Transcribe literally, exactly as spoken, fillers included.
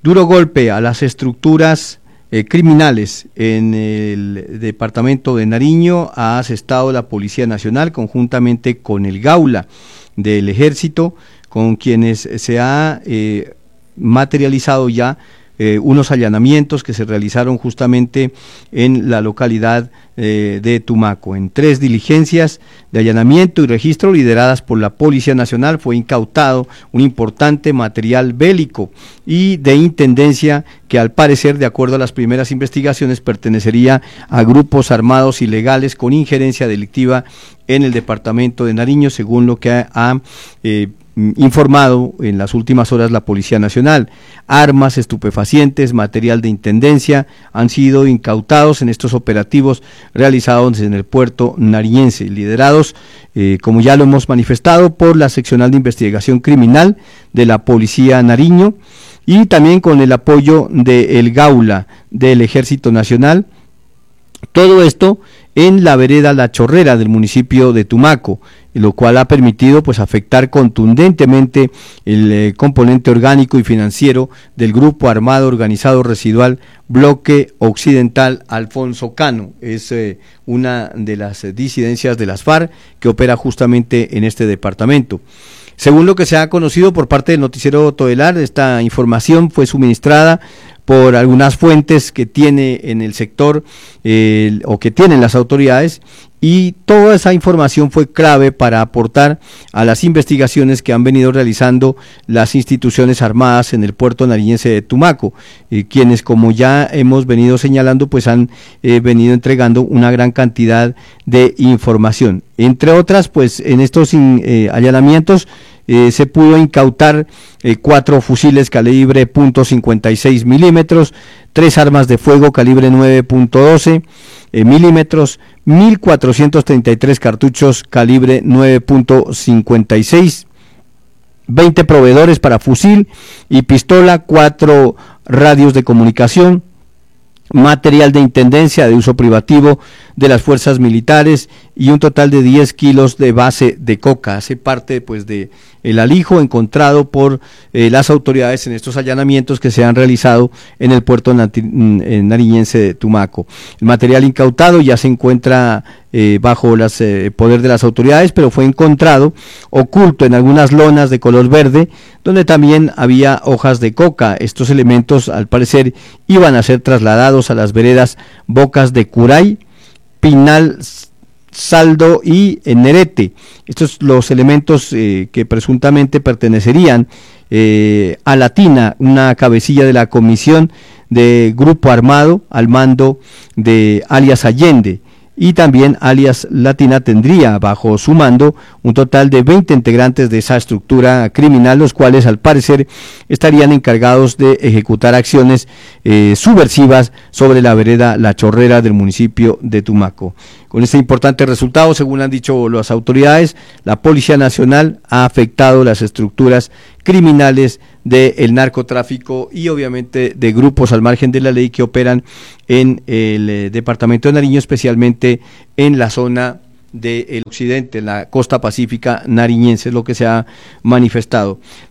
Duro golpe a las estructuras eh, criminales en el departamento de Nariño ha asestado la Policía Nacional conjuntamente con el Gaula del Ejército, con quienes se ha eh, materializado ya Eh, unos allanamientos que se realizaron justamente en la localidad eh, de Tumaco. En tres diligencias de allanamiento y registro lideradas por la Policía Nacional fue incautado un importante material bélico y de intendencia que, al parecer, de acuerdo a las primeras investigaciones, pertenecería a grupos armados ilegales con injerencia delictiva en el departamento de Nariño, según lo que ha, ha eh, informado en las últimas horas la Policía Nacional. Armas, estupefacientes, material de intendencia han sido incautados en estos operativos realizados en el puerto nariñense, liderados, eh, como ya lo hemos manifestado, por la Seccional de Investigación Criminal de la Policía Nariño y también con el apoyo del Gaula del Ejército Nacional. Todo esto en la vereda La Chorrera del municipio de Tumaco, lo cual ha permitido pues afectar contundentemente el eh, componente orgánico y financiero del grupo armado organizado residual Bloque Occidental Alfonso Cano. Es eh, una de las disidencias de las FARC que opera justamente en este departamento. Según lo que se ha conocido por parte del noticiero Todelar, esta información fue suministrada por algunas fuentes que tiene en el sector eh, o que tienen las autoridades, y toda esa información fue clave para aportar a las investigaciones que han venido realizando las instituciones armadas en el puerto nariñense de Tumaco, eh, quienes, como ya hemos venido señalando, pues han eh, venido entregando una gran cantidad de información. Entre otras, pues en estos eh, allanamientos Eh, se pudo incautar eh, cuatro fusiles calibre punto cincuenta y seis milímetros, tres armas de fuego calibre nueve punto doce eh, milímetros, mil cuatrocientos treinta y tres cartuchos calibre nueve punto cincuenta y seis, veinte proveedores para fusil y pistola, cuatro radios de comunicación, material de intendencia de uso privativo de las fuerzas militares y un total de diez kilos de base de coca. Hace parte pues de el alijo encontrado por eh, las autoridades en estos allanamientos que se han realizado en el puerto nariñense de Tumaco. El material incautado ya se encuentra eh, bajo el eh, poder de las autoridades, pero fue encontrado oculto en algunas lonas de color verde, donde también había hojas de coca. Estos elementos, al parecer, iban a ser trasladados a las veredas Bocas de Curay, Pinal, Saldo y Nerete. Estos los elementos eh, que presuntamente pertenecerían eh, a Latina, una cabecilla de la comisión de grupo armado al mando de alias Allende, y también alias Latina tendría bajo su mando un total de veinte integrantes de esa estructura criminal, los cuales al parecer estarían encargados de ejecutar acciones eh, subversivas sobre la vereda La Chorrera del municipio de Tumaco. Con este importante resultado, según han dicho las autoridades, la Policía Nacional ha afectado las estructuras criminales del narcotráfico y obviamente de grupos al margen de la ley que operan en el eh, departamento de Nariño, especialmente en la zona del occidente, en la costa pacífica nariñense, es lo que se ha manifestado.